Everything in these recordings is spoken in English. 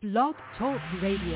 Blog Talk Radio.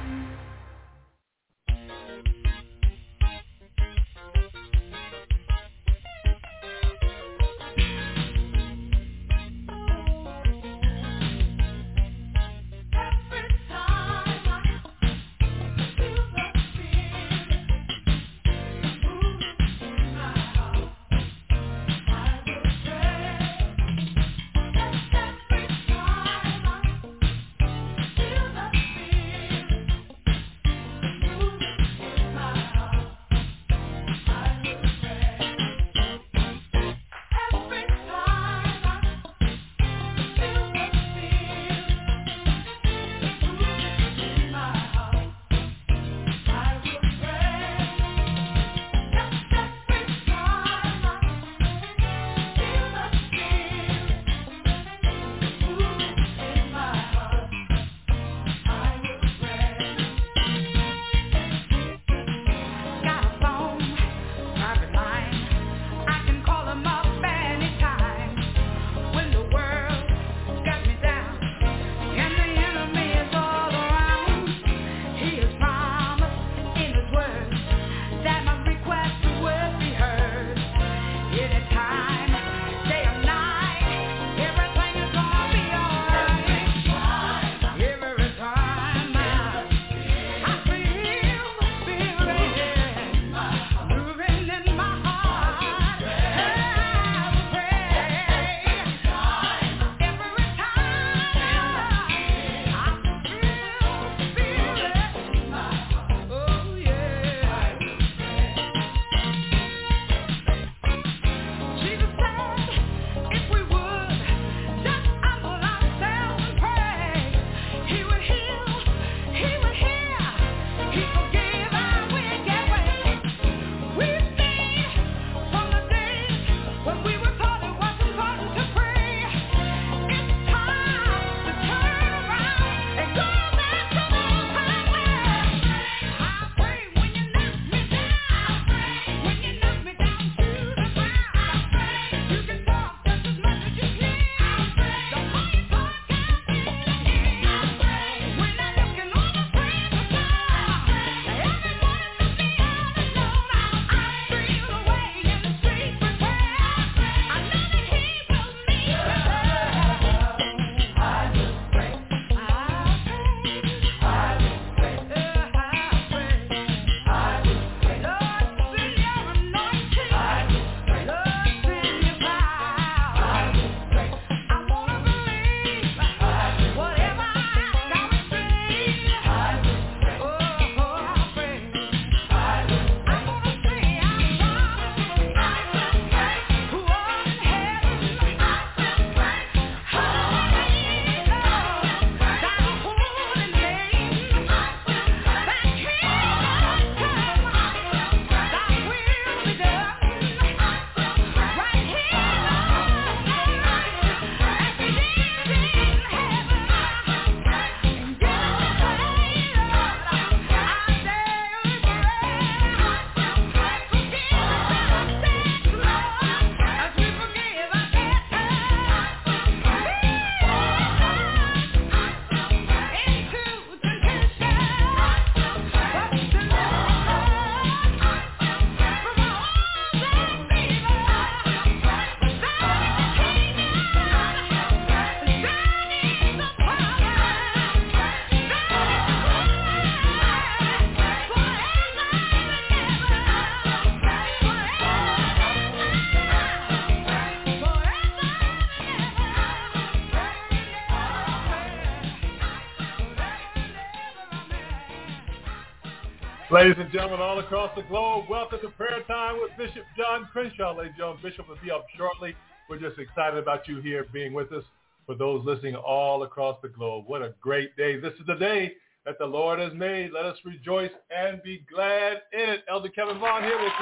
Ladies and gentlemen all across the globe, welcome to Prayer Time with Bishop John Crenshaw. Ladies and gentlemen, Bishop will be up shortly. We're just excited about you here being with us. For those listening all across the globe, what a great day. This is the day that the Lord has made. Let us rejoice and be glad in it. Elder Kevin Vaughn here with you.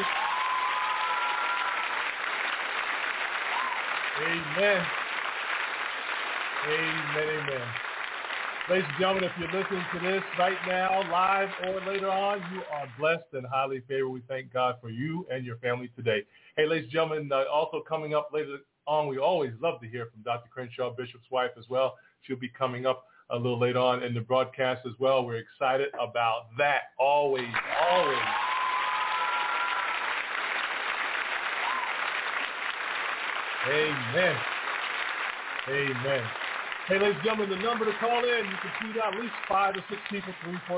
Amen. Amen, amen. Ladies and gentlemen, if you're listening to this right now, live or later on, you are blessed and highly favored. We thank God for you and your family today. Hey, ladies and gentlemen, also coming up later on, we always love to hear from Dr. Crenshaw, Bishop's wife as well. She'll be coming up a little later on in the broadcast as well. We're excited about that. Always. Amen. Hey, ladies and gentlemen, the number to call in, you can tweet out at least 5 to 6 people,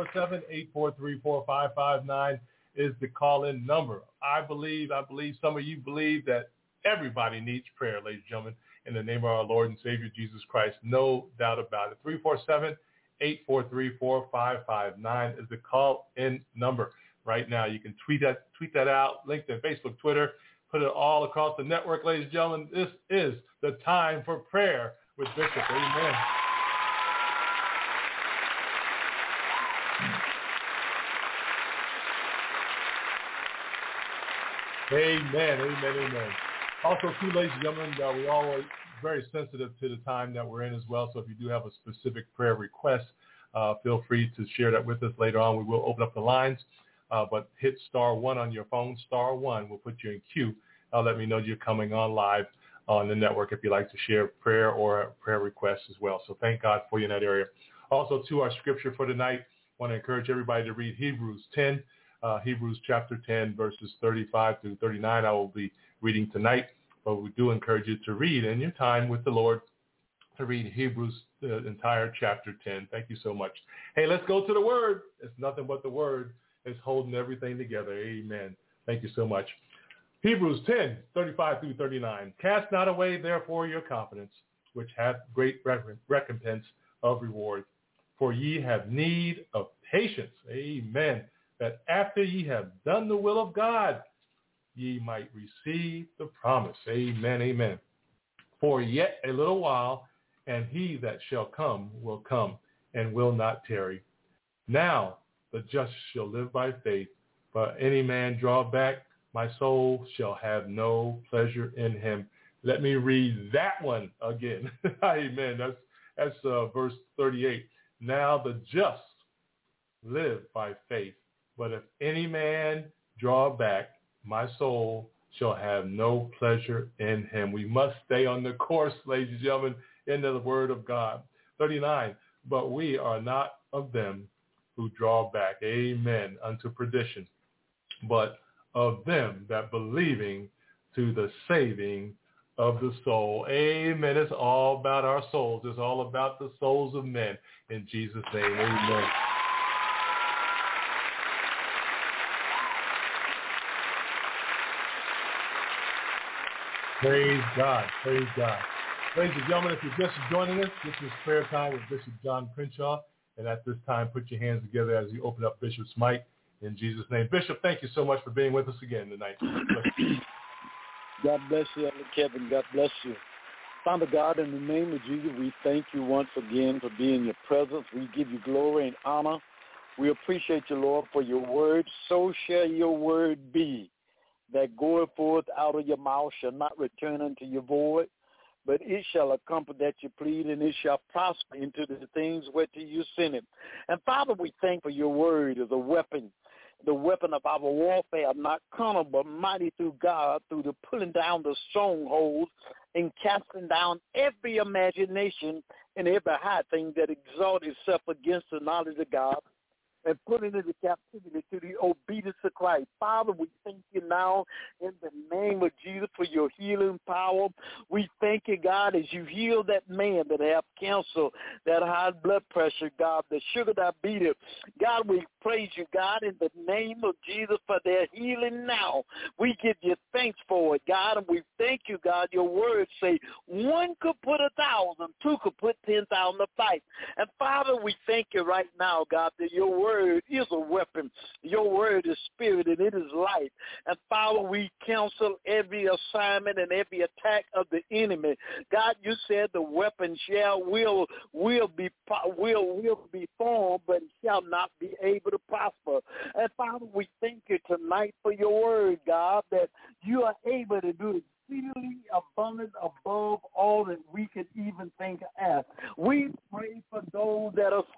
347-843-4559 is the call-in number. I believe some of you believe that everybody needs prayer, ladies and gentlemen, in the name of our Lord and Savior, Jesus Christ. No doubt about it. 347-843-4559 is the call-in number. Right now, you can tweet that out, LinkedIn, Facebook, Twitter, put it all across the network, ladies and gentlemen. This is the time for prayer with Bishop. Amen. Amen. Also, too, ladies and gentlemen, we're always very sensitive to the time that we're in as well. So if you do have a specific prayer request, feel free to share that with us later on. We will open up the lines, but hit *1 on your phone. *1 will put you in queue. Let me know you're coming on live on the network if you'd like to share prayer or prayer requests as well. So thank God for you in that area. Also, to our scripture for tonight, I want to encourage everybody to read Hebrews 10, Hebrews chapter 10, verses 35 through 39. I will be reading tonight, but we do encourage you to read in your time with the Lord, to read Hebrews, the entire chapter 10. Thank you so much. Hey, let's go to the Word. It's nothing but the Word is holding everything together. Amen. Thank you so much. Hebrews 10, 35 through 39. Cast not away, therefore, your confidence, which hath great recompense of reward. For ye have need of patience, amen, that after ye have done the will of God, ye might receive the promise. Amen. For yet a little while, and he that shall come will come, and will not tarry. Now the just shall live by faith, but any man draw back, my soul shall have no pleasure in him. Let me read that one again. Amen. That's verse 38. Now the just live by faith, but if any man draw back, my soul shall have no pleasure in him. We must stay on the course, ladies and gentlemen, in the word of God. 39. But we are not of them who draw back, amen, unto perdition, but of them that believing to the saving of the soul. Amen. It's all about our souls. It's all about the souls of men. In Jesus' name, amen. Praise God. Ladies and gentlemen, if you're just joining us, this is Prayer Time with Bishop John Crenshaw. And at this time, put your hands together as you open up Bishop's mic. In Jesus' name. Bishop, thank you so much for being with us again tonight. God bless you, Elder Kevin. God bless you. Father God, in the name of Jesus, we thank you once again for being in your presence. We give you glory and honor. We appreciate you, Lord, for your word. So shall your word be, that goeth forth out of your mouth shall not return unto your void, but it shall accomplish that you plead, and it shall prosper into the things whereto you send it. And Father, we thank for your word as a weapon, the weapon of our warfare, not carnal, but mighty through God, through the pulling down the strongholds and casting down every imagination and every high thing that exalts itself against the knowledge of God, and putting into captivity to the obedience of Christ. Father, we thank you now in the name of Jesus for your healing power. We thank you, God, as you heal that man that have cancer, that high blood pressure, God, the sugar diabetes. God, we praise you, God, in the name of Jesus for their healing now. We give you thanks for it, God, and we thank you, God. Your words say one could put 1,000, two could put 10,000 to fight. And Father, we thank you right now, God, that your word is a weapon. Your word is spirit and it is life. And Father, we cancel every assignment and every attack of the enemy. God, you said the weapon will be formed, but it shall not be able to prosper. And Father, we thank you tonight for your word, God, that you are able to do exceedingly abundant above all that we could even think of. We pray for those that are sick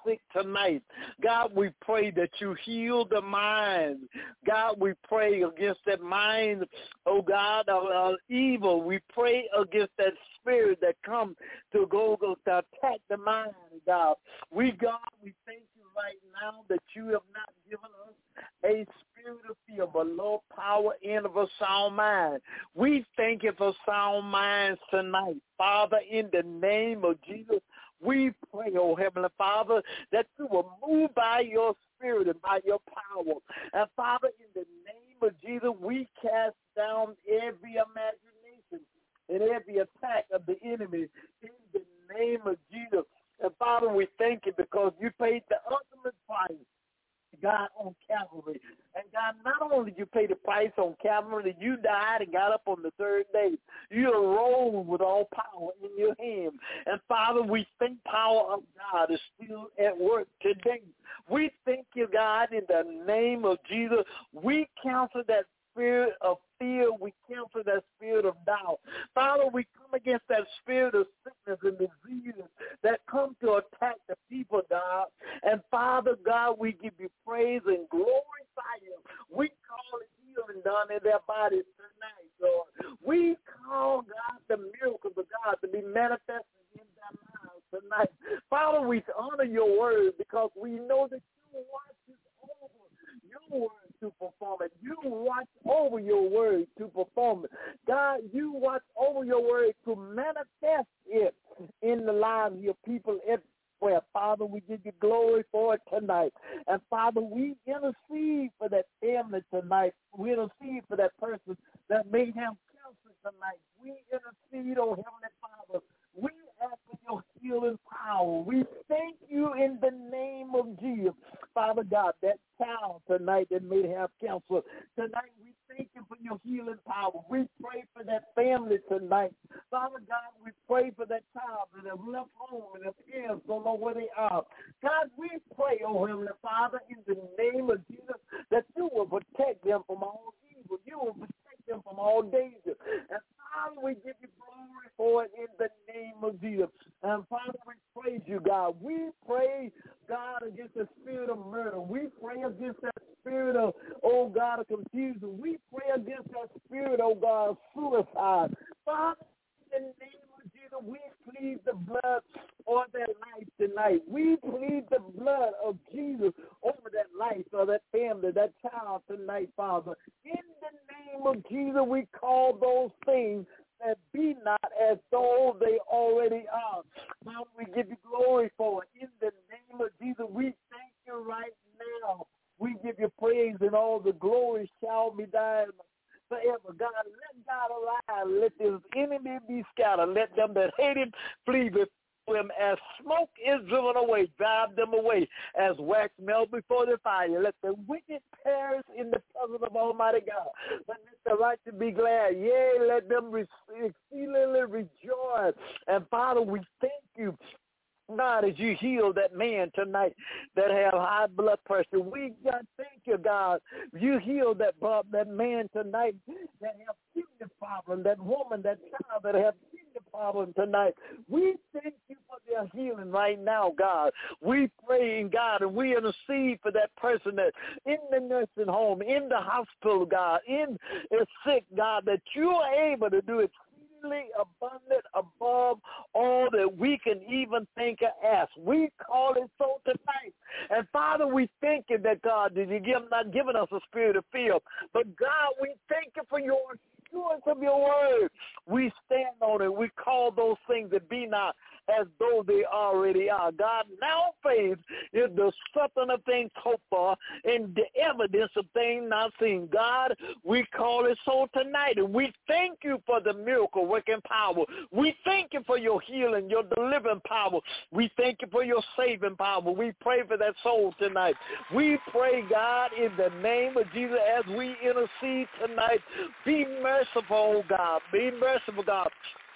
sick tonight. God, we pray that you heal the mind. God, we pray against that mind, oh God, of evil. We pray against that spirit that comes to attack the mind, God. God, we thank you right now that you have not given us a spirit of fear, but low power and of a sound mind. We thank you for sound minds tonight. Father, in the name of Jesus, we pray, oh Heavenly Father, that you will move by your spirit and by your power. And Father, in the name of Jesus, we cast down every imagination and every attack of the enemy in the name of Jesus. And Father, we thank you because you paid the ultimate price, God, on Calvary. And God, not only did you pay the price on Calvary, you died and got up on the third day. You arose with all power in your hand. And Father, we think power of God is still at work today. We thank you, God, in the name of Jesus. We cancel that spirit of fear. We cancel that spirit of doubt. Father, we come against that spirit of sickness and diseases that come to attack the people, God. And Father, God, we give you praise and glorify you. We call it healing done in their bodies tonight, Lord. We call, God, the miracles of God to be manifested in their lives tonight. Father, we honor your word because we know that you watch over your word to perform it. You watch over your word to perform it. God, you watch over your word to manifest it in the lives of your people everywhere. Father, we give you glory for it tonight. And Father, we intercede for that family tonight. We intercede for that person that may have cancer tonight. We intercede, oh Heavenly Father. We ask for your healing power. We thank you in the name of Jesus. Father God, that child tonight that may have cancer, tonight we thank you for your healing power. We pray for that family tonight. Father God, we pray for that child that have left home and their parents don't know where they are. God, we pray, oh Heavenly Father, in the name of Jesus, that you will protect them from all evil. You will protect them from all danger. And Father, we give you glory for it in the name of Jesus. And Father, we praise you, God. We pray, God, against the spirit of murder. We pray against that spirit of, oh God, of confusion. We pray against that spirit, oh God, of suicide. Father, in the name of Jesus, we plead the blood on that life tonight. We plead the blood of Jesus over that life or that family, that child tonight, Father. In the name of Jesus, we call those things that be not as though they already are. Father, we give you glory for it. In the name of Jesus, we thank you right now. We give you praise, and all the glory shall be thine forever. God, let God arise. Let his enemy be scattered. Let them that hate him flee before him. As smoke is driven away, drive them away. As wax melt before the fire, let the wicked perish in the presence of Almighty God. But let the righteous be glad. Yea, let them exceedingly rejoice. And Father, we thank you, God, as you heal that man tonight that have high blood pressure. We God, thank you, God. You heal that man tonight that have kidney problem, that woman, that child that have kidney problem tonight. We thank you for their healing right now, God. We pray, God, and we intercede for that person that in the nursing home, in the hospital, God, is sick, God, that you are able to do it abundant above all that we can even think or ask. We call it so tonight. And Father, we thank you that, God, that you not given us a spirit of fear. But God, we thank you for your assurance of your word. We stand on it. We call those things that be not as though they already are. God, now faith is the substance of things hoped for and the evidence of things not seen. God, we call it so tonight, and we thank you for the miracle working power. We thank you for your healing, your delivering power. We thank you for your saving power. We pray for that soul tonight. We pray, God, in the name of Jesus, as we intercede tonight, be merciful, oh God. Be merciful, God.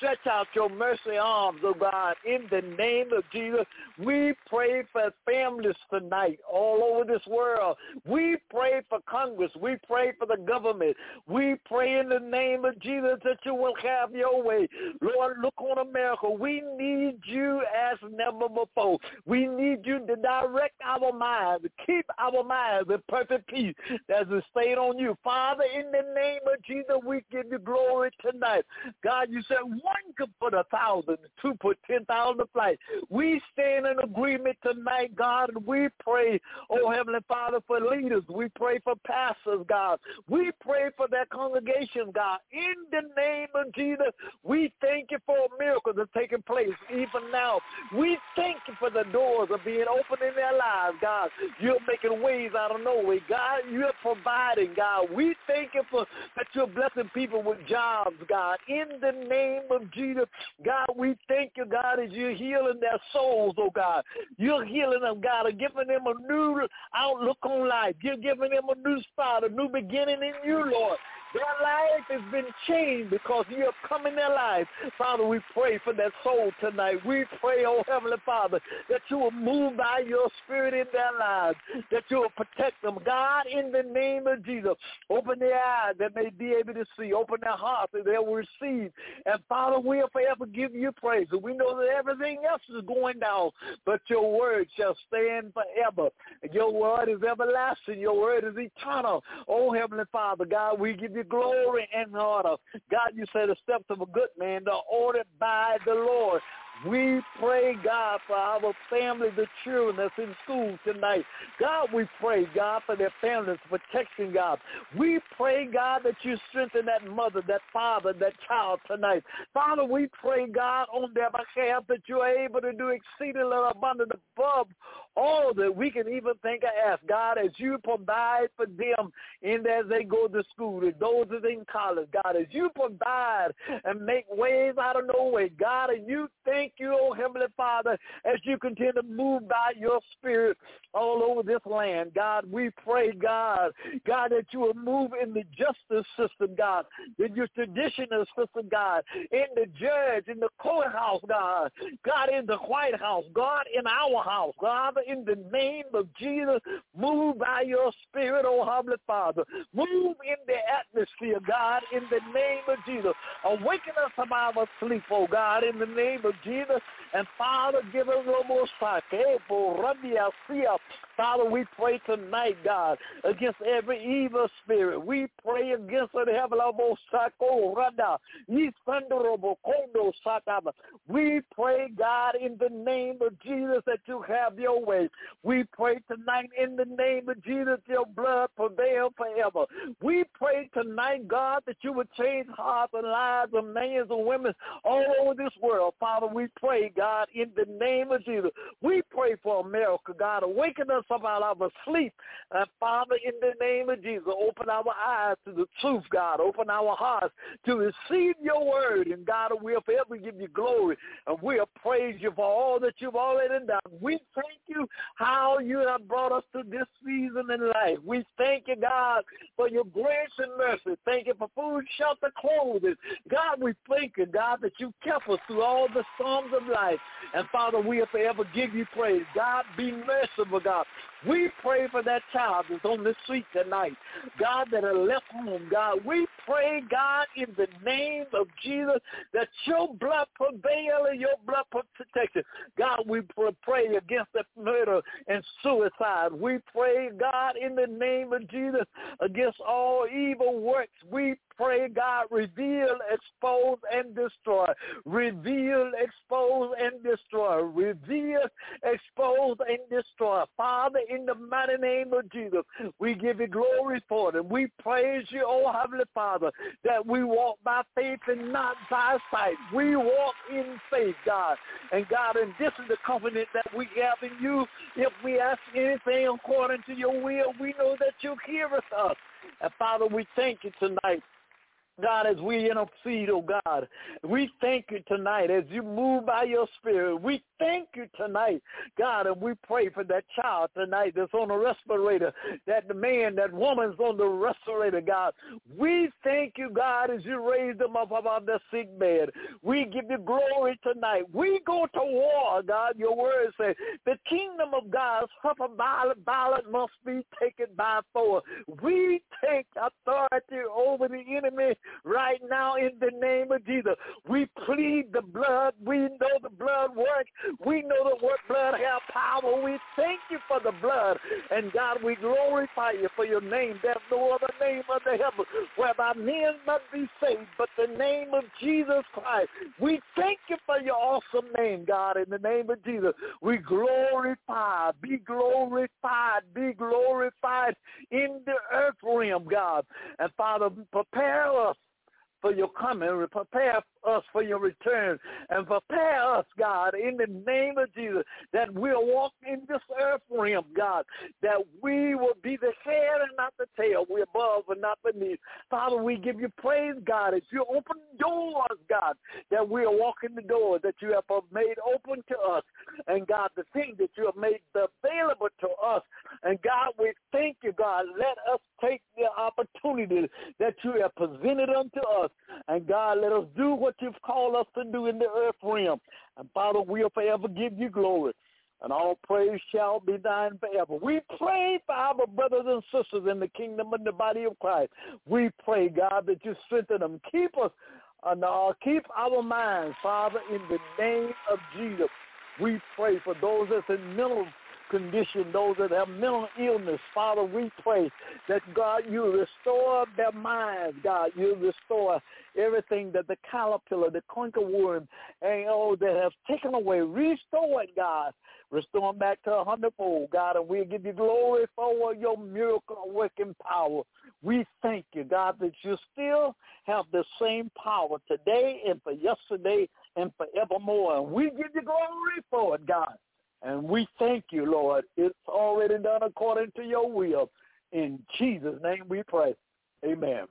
stretch out your mercy arms, oh God, in the name of Jesus. We pray for families tonight all over this world. We pray for Congress. We pray for the government. We pray in the name of Jesus that you will have your way. Lord, look on America. We need you as never before. We need you to direct our minds, keep our minds in perfect peace as we stayed on you. Father, in the name of Jesus, we give you glory tonight. God, you said one could put 1,000, two put 10,000 to flight. We stand in agreement tonight, God, and we pray, oh Heavenly Father, for leaders. We pray for pastors, God. We pray for that congregation, God. In the name of Jesus, we thank you for miracles that are taking place even now. We thank you for the doors of being open in their lives, God. You're making ways out of no way, God. You're providing, God. We thank you for that you're blessing people with jobs, God. In the name of Jesus, God, we thank you, God, as you're healing their souls, oh God. You're healing them, God, and giving them a new outlook on life. You're giving them a new start, a new beginning in you, Lord. Their life has been changed because you have come in their life. Father, we pray for that soul tonight. We pray, oh Heavenly Father, that you will move by your spirit in their lives, that you will protect them. God, in the name of Jesus, open their eyes that they be able to see. Open their hearts that they will receive. And Father, we'll forever give you praise. And we know that everything else is going down, but your word shall stand forever. Your word is everlasting. Your word is eternal. Oh Heavenly Father, God, we give you glory and honor. God, you say the steps of a good man are ordered by the Lord. We pray, God, for our family, the children that's in school tonight. God, we pray, God, for their families, protection, God. We pray, God, that you strengthen that mother, that father, that child tonight. Father, we pray, God, on their behalf that you are able to do exceedingly abundant above all that we can even think or ask. God, as you provide for them as they go to school, those that are in college, God, as you provide and make ways out of no way, God, and you thank you, oh Heavenly Father, as you continue to move by your spirit all over this land. God, we pray, God, that you will move in the justice system, God, in your traditional system, God, in the judge, in the courthouse, God, in the White House, God, in our house, God, in the name of Jesus, move by your spirit, oh Heavenly Father. Move in the atmosphere, God, in the name of Jesus. Awaken us from our sleep, oh God, in the name of Jesus. And Father, give us a little more Father, we pray tonight, God, against every evil spirit. We pray against the heavenly. We pray, God, in the name of Jesus, that you have your way. We pray tonight in the name of Jesus, your blood prevail forever. We pray tonight, God, that you would change hearts and lives of men and women all over this world. Father, we pray, God, in the name of Jesus. We pray for America, God. Awaken us from our sleep. Father, in the name of Jesus, open our eyes to the truth, God. Open our hearts to receive your word. And God, we'll forever give you glory. And we'll praise you for all that you've already done. We thank you how you have brought us to this season in life. We thank you, God, for your grace and mercy. Thank you for food, shelter, clothing. God, we thank you, God, that you kept us through all the storms of life. And Father, we'll forever give you praise. God, be merciful, God. We pray for that child that's on the street tonight, God, that are left home, God. We pray, God, in the name of Jesus, that your blood prevail and your blood protection. God, we pray against the murder and suicide. We pray, God, in the name of Jesus, against all evil works. We pray, God, reveal, expose, and destroy. Reveal, expose, and destroy. Reveal, expose, and destroy. Father, in the mighty name of Jesus, we give you glory for it. We praise you, oh Heavenly Father, that we walk by faith and not by sight. We walk in faith, God. And God, and this is the covenant that we have in you. If we ask anything according to your will, we know that you hear us. And Father, we thank you tonight God, as we intercede, oh God, we thank you tonight as you move by your spirit. We thank you tonight, God, and we pray for that child tonight that's on the respirator, that the man, that woman's on the respirator, God. We thank you, God, as you raise them up above their sick bed. We give you glory tonight. We go to war, God. Your word says the kingdom of God suffer violent must be taken by force. We take authority over the enemy right now in the name of Jesus. We plead the blood. We know the blood works. We know that what blood have power. We thank you for the blood. And God, we glorify you for your name. There's no other name under heaven whereby men must be saved but the name of Jesus Christ. We thank you for your awesome name, God, in the name of Jesus. We glorify, be glorified in the earth realm, God. And Father, prepare us for your coming, prepare us for your return, and prepare us, God, in the name of Jesus, that we'll walk in this earth realm, God, that we will be the head and not the tail. We're above and not beneath. Father, we give you praise, God, as you open doors, God, that we'll walk in the door that you have made open to us. And, God, the thing that you have made available to us. And, God, we thank you, God. Let us take the opportunity that you have presented unto us. And, God, let us do what you've called us to do in the earth realm. And, Father, we'll forever give you glory. And all praise shall be thine forever. We pray for our brothers and sisters in the kingdom and the body of Christ. We pray, God, that you strengthen them. Keep us, keep our minds, Father, in the name of Jesus. We pray for those that's in mental condition, those that have mental illness. Father, we pray that, God, you restore their minds, God. You restore everything that the caterpillar, the cankerworm, and that have taken away. Restore it, God. Restore them back to 100-fold, God, and we'll give you glory for your miracle working power. We thank you, God, that you still have the same power today and for yesterday and forevermore. And we give you glory for it, God. And we thank you, Lord. It's already done according to your will. In Jesus' name we pray. Amen.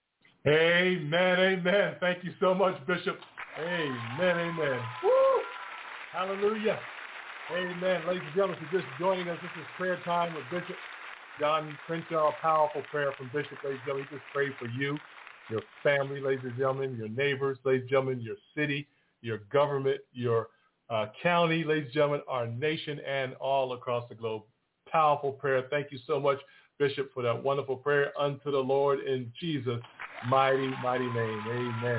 Amen, amen. Thank you so much, Bishop. Amen, amen. Woo! Hallelujah. Amen. Ladies and gentlemen, for just joining us, this is prayer time with Bishop John Crenshaw. Powerful prayer from Bishop, ladies and gentlemen. He just prayed for you, your family, ladies and gentlemen, your neighbors, ladies and gentlemen, your city, your government, your county, ladies and gentlemen, our nation, and all across the globe. Powerful prayer. Thank you so much, Bishop, for that wonderful prayer unto the Lord in Jesus' mighty, mighty name. Amen.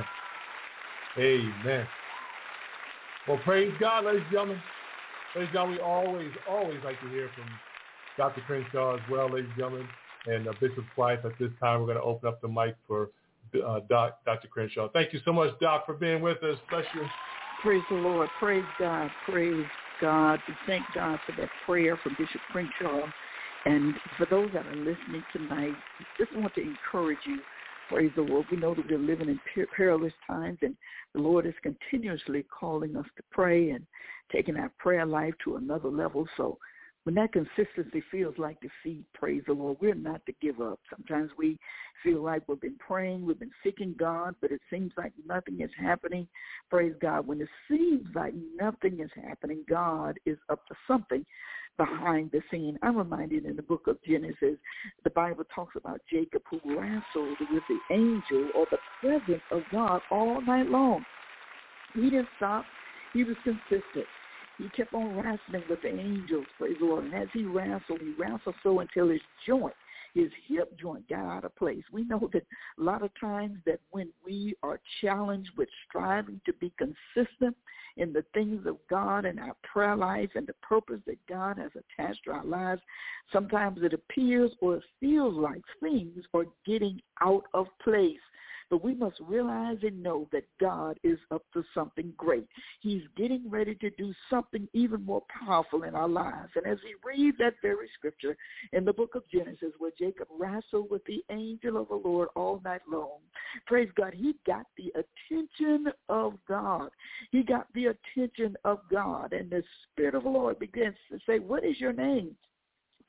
Amen. Well, praise God, ladies and gentlemen. Ladies and gentlemen, we always like to hear from Dr. Crenshaw as well, ladies and gentlemen, and Bishop's wife. At this time, we're going to open up the mic for Dr. Crenshaw. Thank you so much, Doc, for being with us. Bless you. Praise the Lord. Praise God. Praise God. We thank God for that prayer from Bishop Crenshaw. And for those that are listening tonight, just want to encourage you. Praise the Lord. We know that we're living in perilous times, and the Lord is continuously calling us to pray and taking our prayer life to another level. So when that consistency feels like defeat, praise the Lord, we're not to give up. Sometimes we feel like we've been praying, we've been seeking God, but it seems like nothing is happening. Praise God. When it seems like nothing is happening, God is up to something behind the scene. I'm reminded in the book of Genesis, the Bible talks about Jacob who wrestled with the angel or the presence of God all night long. He didn't stop. He was consistent. He kept on wrestling with the angels, praise the Lord. And as he wrestled so until his hip joint got out of place. We know that a lot of times that when we are challenged with striving to be consistent in the things of God and our prayer life and the purpose that God has attached to our lives, sometimes it appears or it feels like things are getting out of place. But we must realize and know that God is up to something great. He's getting ready to do something even more powerful in our lives. And as we read that very scripture in the book of Genesis where Jacob wrestled with the angel of the Lord all night long, praise God, he got the attention of God. He got the attention of God. And the Spirit of the Lord begins to say, what is your name?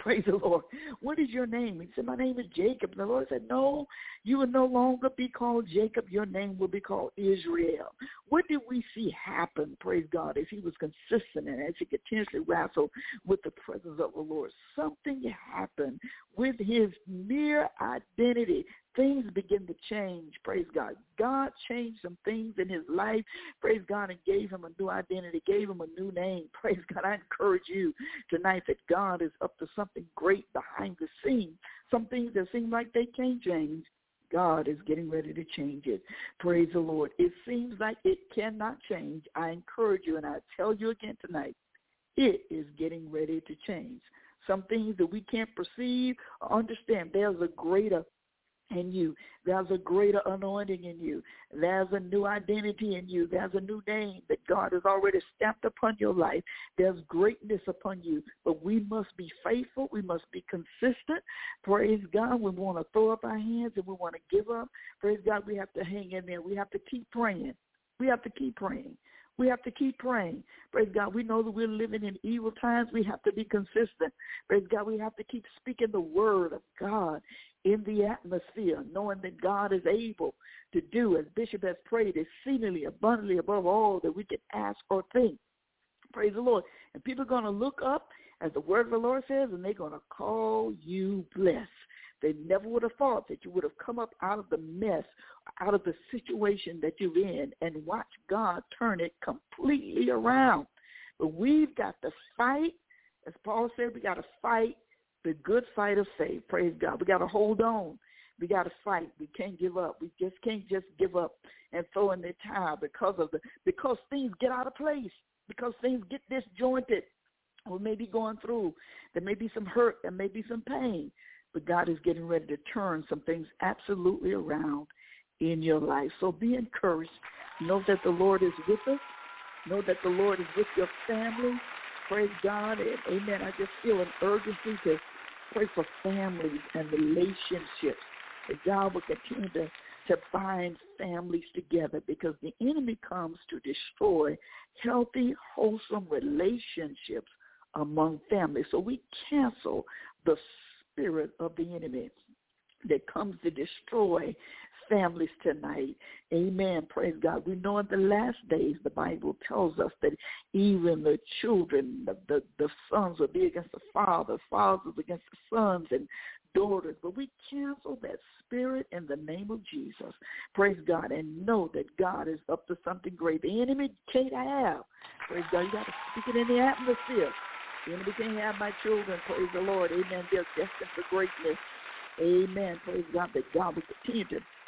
Praise the Lord. What is your name? He said, my name is Jacob. And the Lord said, no, you will no longer be called Jacob. Your name will be called Israel. What did we see happen, praise God, as he was consistent and as he continuously wrestled with the presence of the Lord? Something happened with his mere identity. Things begin to change, praise God. God changed some things in his life, praise God, and gave him a new identity, gave him a new name. Praise God. I encourage you tonight that God is up to something great behind the scenes. Some things that seem like they can't change, God is getting ready to change it. Praise the Lord. It seems like it cannot change. I encourage you, and I tell you again tonight, it is getting ready to change. Some things that we can't perceive or understand, there's a greater in you. There's a greater anointing in you. There's a new identity in you. There's a new name that God has already stamped upon your life. There's greatness upon you. But we must be faithful. We must be consistent. Praise God. We want to throw up our hands and we want to give up. Praise God. We have to hang in there. We have to keep praying. We have to keep praying. We have to keep praying. Praise God. We know that we're living in evil times. We have to be consistent. Praise God. We have to keep speaking the word of God in the atmosphere, knowing that God is able to do, as Bishop has prayed, exceedingly abundantly above all that we can ask or think. Praise the Lord. And people are going to look up, as the word of the Lord says, and they're going to call you blessed. They never would have thought that you would have come up out of the mess, out of the situation that you're in, and watch God turn it completely around. But we've got to fight. As Paul said, we got to fight the good fight of faith. Praise God. We got to hold on. We got to fight. We can't give up. We just can't just give up and throw in the towel because things get out of place, because things get disjointed. We may be going through. There may be some hurt. There may be some pain. But God is getting ready to turn some things absolutely around in your life. So be encouraged. Know that the Lord is with us. Know that the Lord is with your family. Praise God. And amen. I just feel an urgency to pray for families and relationships. That God will continue to bind families together, because the enemy comes to destroy healthy, wholesome relationships among families. So we cancel the spirit of the enemy that comes to destroy families tonight. Amen. Praise God. We know in the last days, the Bible tells us that even the children, the sons will be against the fathers against the sons, and daughters. But we cancel that spirit in the name of Jesus. Praise God. And know that God is up to something great. The enemy can't have. Praise God. You got to speak it in the atmosphere. The enemy can't have my children. Praise the Lord. Amen. They're destined for greatness. Amen. Praise God. That God will continue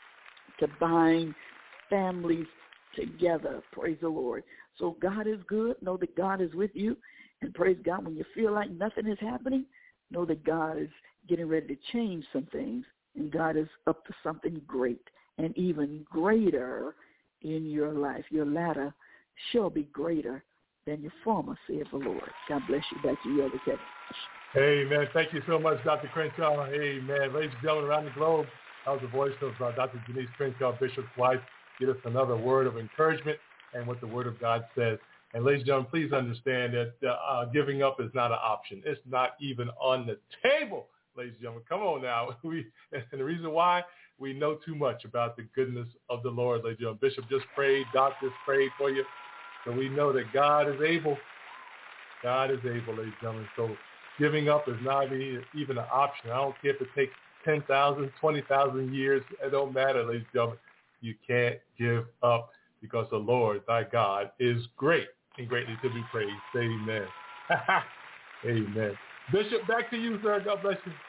to bind families together. Praise the Lord. So God is good. Know that God is with you. And praise God, when you feel like nothing is happening, know that God is getting ready to change some things. And God is up to something great and even greater in your life. Your latter shall be greater than your former, saith the Lord. God bless you. Back to you, Elder Kevin. Amen. Thank you so much, Dr. Crenshaw. Amen. Ladies and gentlemen around the globe, that was the voice of Dr. Janice Crenshaw, Bishop's wife. Give us another word of encouragement and what the Word of God says. And ladies and gentlemen, please understand that giving up is not an option. It's not even on the table, ladies and gentlemen. Come on now. And the reason why, we know too much about the goodness of the Lord, ladies and gentlemen. Bishop just prayed. Doc just prayed for you. So we know that God is able. God is able, ladies and gentlemen. So giving up is not even an option. I don't care if it takes 10,000, 20,000 years. It don't matter, ladies and gentlemen. You can't give up, because the Lord, thy God, is great and greatly to be praised. Amen. Amen. Bishop, back to you, sir. God bless you.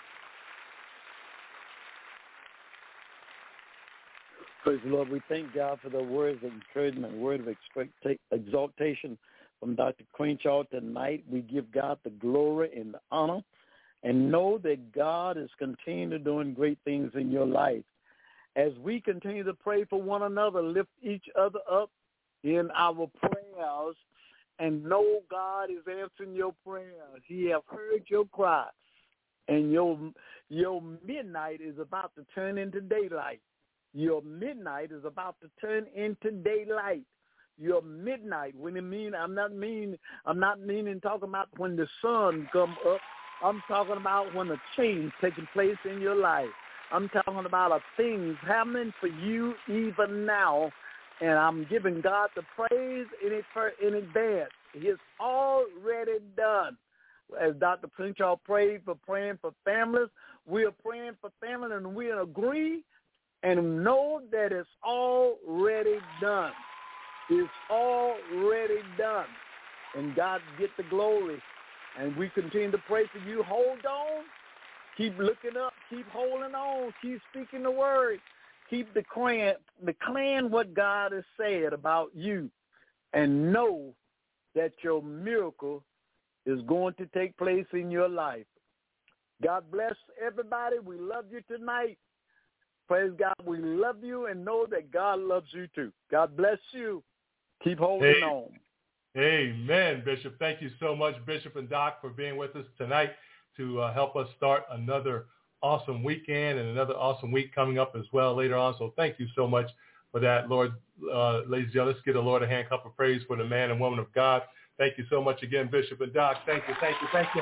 Praise the Lord. We thank God for the words of encouragement, word of exaltation from Dr. Crenshaw tonight. We give God the glory and the honor, and know that God is continuing doing great things in your life. As we continue to pray for one another, lift each other up in our prayers, and know God is answering your prayers. He have heard your cry, and your midnight is about to turn into daylight. Your midnight is about to turn into daylight. Your midnight, when it mean, I'm not meaning talking about when the sun come up, I'm talking about when a change taking place in your life. I'm talking about things happening for you even now, and I'm giving God the praise in advance. It's already done. As Dr. Crenshaw praying for families, we are praying for families, and we agree and know that it's already done. It's already done. And God get the glory. And we continue to pray for you. Hold on. Keep looking up. Keep holding on. Keep speaking the word. Keep declaring what God has said about you. And know that your miracle is going to take place in your life. God bless everybody. We love you tonight. Praise God. We love you and know that God loves you too. God bless you. Keep holding on. Amen, Bishop. Thank you so much, Bishop and Doc, for being with us tonight to help us start another awesome weekend and another awesome week coming up as well later on. So thank you so much for that, Lord. Ladies and gentlemen, let's give the Lord a hand clap of praise for the man and woman of God. Thank you so much again, Bishop and Doc. Thank you, thank you, thank you.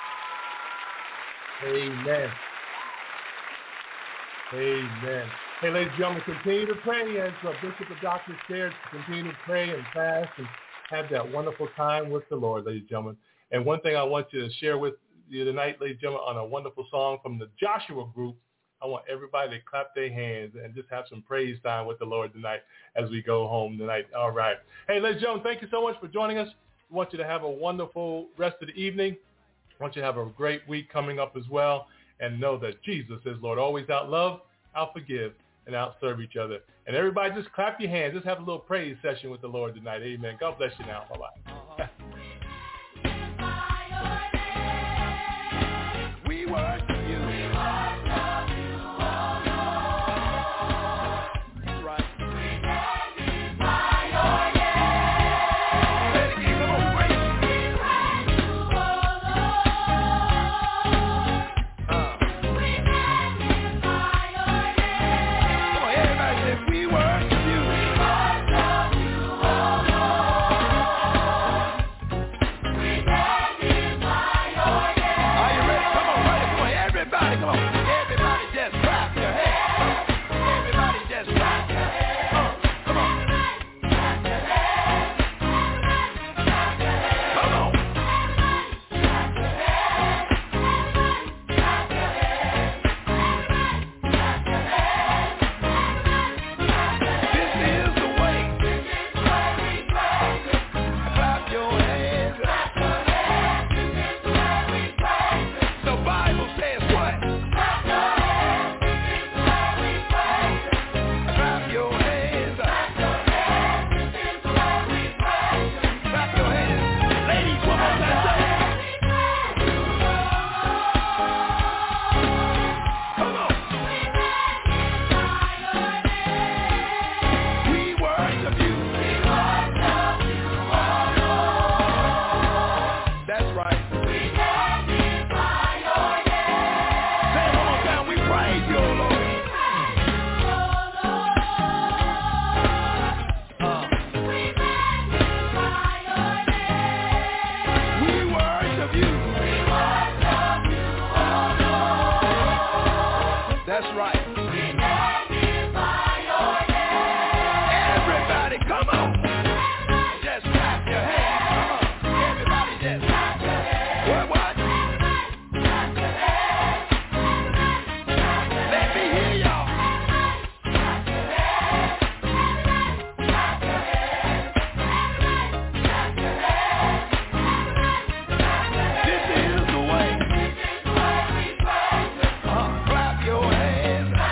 Amen. Amen. Hey, ladies and gentlemen, continue to pray as Bishop and Doctor shared. Continue to pray and fast and have that wonderful time with the Lord, ladies and gentlemen. And one thing I want you to share with you tonight, ladies and gentlemen, on a wonderful song from the Joshua Group. I want everybody to clap their hands and just have some praise time with the Lord tonight as we go home tonight. All right. Hey, ladies and gentlemen, thank you so much for joining us. I want you to have a wonderful rest of the evening. I want you to have a great week coming up as well. And know that Jesus is Lord. Always out love, out forgive, and out serve each other. And everybody just clap your hands. Just have a little praise session with the Lord tonight. Amen. God bless you now. Bye-bye. We worship you. We worship you, oh Lord. That's right. We magnify your name. Let it keep on praising. We praise you, oh Lord. We magnify your name. Come on, everybody say, we worship you. We worship you, oh Lord. We magnify your name. Are you ready? Come on, ready. Come on, everybody. Come on. Everybody just clap your hands. Everybody just clap your hands. Come on. Clap your hands. Clap your hands. Come on. Clap your hands. Clap your hands. Clap your hands. This is the way. This is the way we praise it. Clap your hands. Clap your hands. This is the way we praise it. The Bible says what? Clap your hands. This is the way we praise it. Clap your hands. Clap your hands. This is the way we praise it. Clap your hands. Ladies, one more time. Come on. We worship you. We worship you, oh Lord. That's right. We magnify your name. Say it one more time. We praise you, oh Lord. We magnify your name. We worship you. We worship you, oh Lord. That's right. We magnify your name. Everybody, come on. Just clap your hands. Come on. Everybody just clap your hands. What? Clap your hands. Let me hear y'all. Clap your hands. Clap your hands. Clap your hands. This is the way. This is the way we praise it. Clap your hands.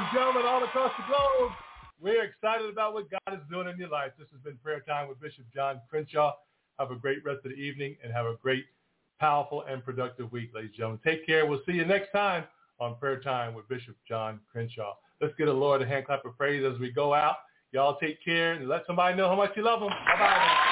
gentlemen all across the globe, we're excited about what God is doing in your life. This has been Prayer Time with Bishop John Crenshaw. Have a great rest of the evening and have a great, powerful, and productive week, ladies and gentlemen. Take care. We'll see you next time on Prayer Time with Bishop John Crenshaw. Let's give the Lord a hand clap of praise as we go out. Y'all take care and let somebody know how much you love them. Bye-bye.